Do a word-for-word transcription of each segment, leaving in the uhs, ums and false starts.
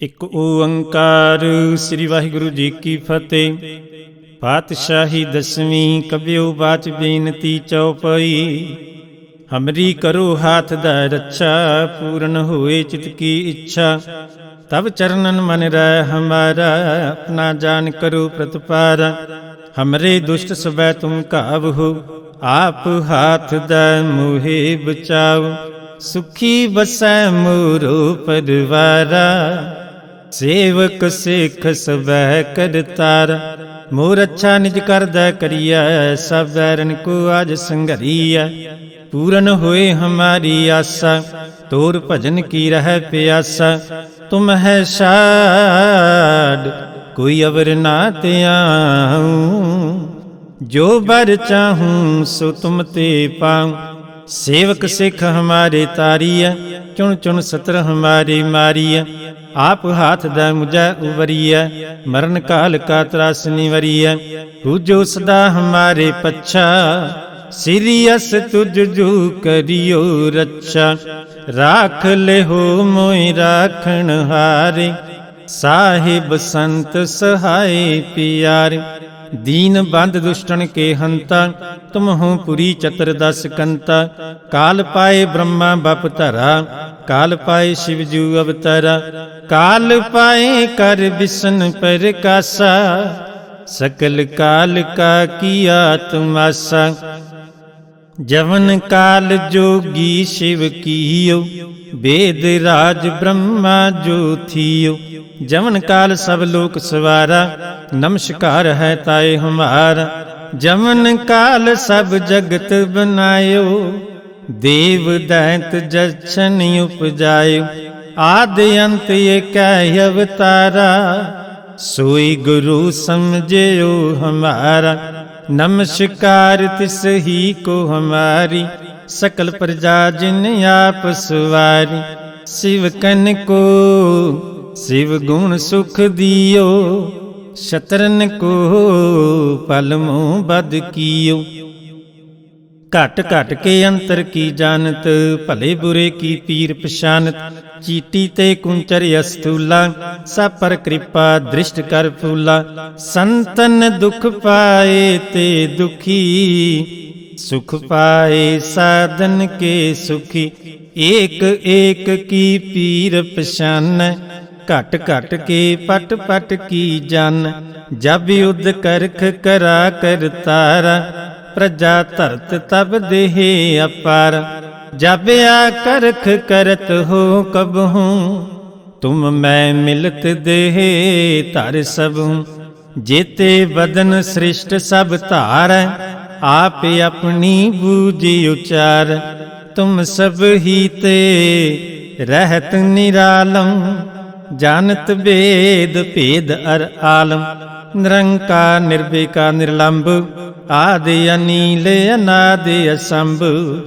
ਇੱਕ ਓੰਕਾਰ ਸ੍ਰੀ ਵਾਹਿਗੁਰੂ ਜੀ ਕੀ ਫਤਿਹ। ਪਾਤਸ਼ਾਹੀ ਦਸਵੀਂ ਕਬਿਓ ਬਾਚ ਬੇਨਤੀ ਚਉਪਈ। ਹਮਰੀ ਕਰੋ ਹਾਥ ਦਾ ਰੱਛਾ, ਪੂਰਨ ਹੋਏ ਚਿਤ ਕੀ ਇੱਛਾ। ਤਬ ਚਰਨਨ ਮਨ ਰਹਿ ਹਮਾਰਾ, ਆਪਣਾ ਜਾਨ ਕਰੋ ਪ੍ਰਤਪਾਰਾ। ਹਮਰੇ ਦੁਸ਼ਟ ਸਬੈ ਤੁਮ ਕਾਵਹੁ, ਆਪ ਹਾਥ ਦਾ ਮੋਹਿ ਬਚਾਓ। ਸੁਖੀ ਬਸੈ ਮੋਰੋ ਪਰਵਾਰਾ, ਸੇਵਕ ਸਿੱਖ ਸਬੈ ਕਰਤਾਰਾ। ਮੋਰ ਅੱਛਾ ਨਿਜ ਕਰਦਾ ਕਰੀਐ, ਸਭ ਬੈਰਨ ਕੋ ਆਜ ਸੰਘਰੀਐ। ਪੂਰਨ ਹੋਏ ਹਮਾਰੀ ਆਸਾ, ਤੋਰ ਭਜਨ ਕੀ ਰਹਿ ਪਿਆਸਾ। ਤੁਮ ਹੈ ਸਾਡ ਕੋਈ ਅਵਰ ਨਾ ਤਿਆਉ, ਜੋ ਬਰ ਚਾਹੂੰ ਸੋ ਤੁਮ ਤੇ ਪਾਉ। सेवक सिख हमारे तारीय, चुन चुन सतर हमारे मारीय। आप हाथ द मुझा उवरीय, मरण काल का त्रास निवरीय। पूजो सदा हमारे पच्छा, सीरियस तुझ जो करियो रक्षा। राख ले हो मोहि राखण हारे, साहिब संत सहाय प्यारे। दीन बंद दुष्टन के हंता, तुम हो पुरी चतर दस कंता। काल पाए ब्रह्मा बप धरा, काल पाए शिवजू अवतारा। काल पाए कर बिसन प्रकाशा, सकल काल का किया तुमासा। जवन काल जोगी शिव कीयो, वेद राज ब्रह्मा जो थियो। जवन काल सब लोक सवारा, नमस्कार है ताए हमारा। जवन काल सब जगत बनायो, देव दैत जछन उपजायो। आदि अंत एक अवतारा, सोई गुरु समझो हमारा। नमस्कार तिस ही को हमारी, सकल प्रजा जिन आप सवारी। शिव कन को शिव गुण सुख दियो, शतरन को पलमो बद कियो। घट घट के अंतर की जानत, भले बुरे की पीर पछानत। चीटी ते कुंचर अस्तूला, सब पर कृपा दृष्ट कर फूला। संतन दुख पाए ते दुखी, सुख पाए साधन के सुखी। एक एक की पीर पछान, घट घट के पट पट की जान। जब युद्ध करख करा कर तारा, प्रजा धरत तब देह अपार। जब आ करख करत हो कब हूँ, तुम मैं मिलत देह धर सब हूँ। जेते बदन सृष्ट सब धार, आप अपनी बूझ उचार। तुम सब ही ते रहत निरालम, जानत वेद भेद अर आलम। निरंकार निर्विकार निर्लंब, आदि अनील अनादि असंभ।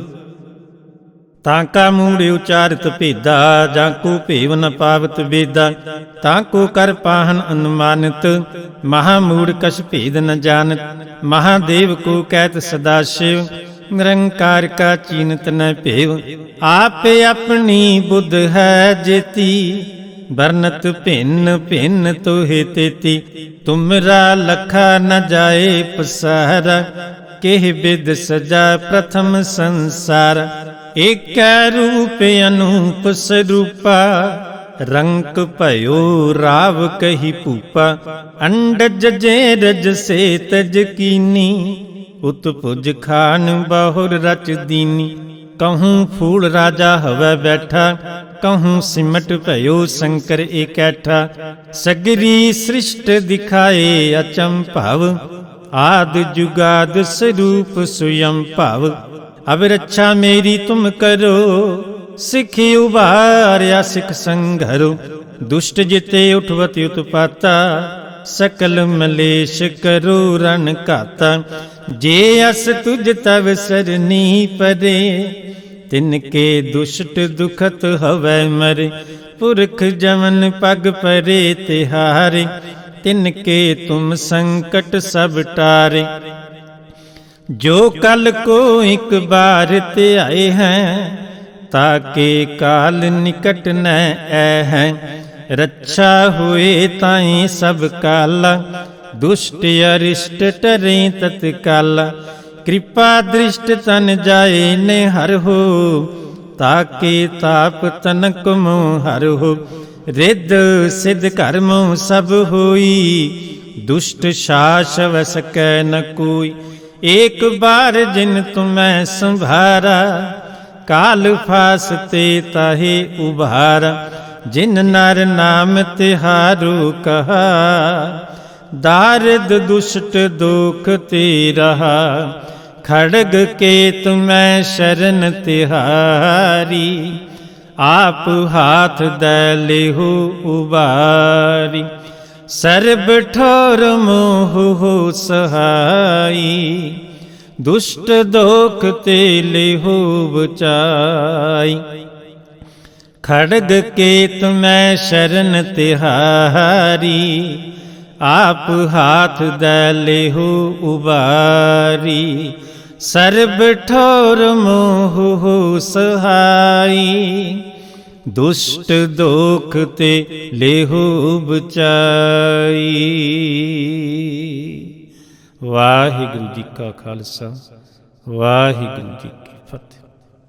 ताका मूढ़ उचारित भेदा, जाको भेव न पावत वेदा। ताको कर पाहन अनुमानित, महामूढ़ कछ भेद न जानत। महादेव को कहत सदाशिव, निरंकार का चीनत न भेव। आप अपनी बुद्ध है जेती, बरनत भिन्न भिन्न तोहे तेती। तुमरा लखा न जाए पसारा, केह बिद सजा प्रथम संसार। एक रूप अनूप स्वरूपा, रंक भयो राव कही पूपा। अंडज जे रज से तज कीनी, उत्पुज खान बहुर रच दीनी। कहूँ फूल राजा हवै बैठा, कहूँ सिमट भयो शंकर एकैठा। सगरी सृष्ट दिखाए अचंभाव, आदि जुगाद स्वरूप स्वयं भाव। अब रक्षा मेरी तुम करो, सिखी उबार्या सिख संघरो। दुष्ट जिते उठवत उत्पाता, सकल मलेश करो रण घाता। जे अस तुझ तव सरनी परे, तिनके दुष्ट दुखत हवै मरे। पुरख जमन पग परे तिहारे, तिनके तुम संकट सब टारे। जो कल को एक बार ते आए हैं, ताके काल निकट न ऐ हैं। रक्षा हुए ताई सब काला, दुष्ट अरिष्ट टरे तत्काला। कृपा दृष्ट तन जाए ने हर हो, ताके ताप तनक मोह हर हो। रिद्ध सिद्ध कर्मो सब होई, दुष्ट शास वस कै न कोई। एक बार जिन तुम्हें संभारा, काल फासते ताहे उभारा। जिन नर नाम तिहारो कहा, दारिद दुष्ट दुख ते रहा। खड़ग के तुम्हें शरण तिहारी, आप हाथ दे लेहु उबारी। सर्ब ठोर मोह हो सहाई, दुष्ट दोख ते लेहु बचाई। खड़ग के तुम्हें शरण तिहारी, आप हाथ दे लेहु उबारी। सर्ब ठोर मोह हो सहाई, दुष्ट दोख ते लेहु बचाई। वाहिगुरु जी का खालसा, वाहिगुरु जी की फतेह।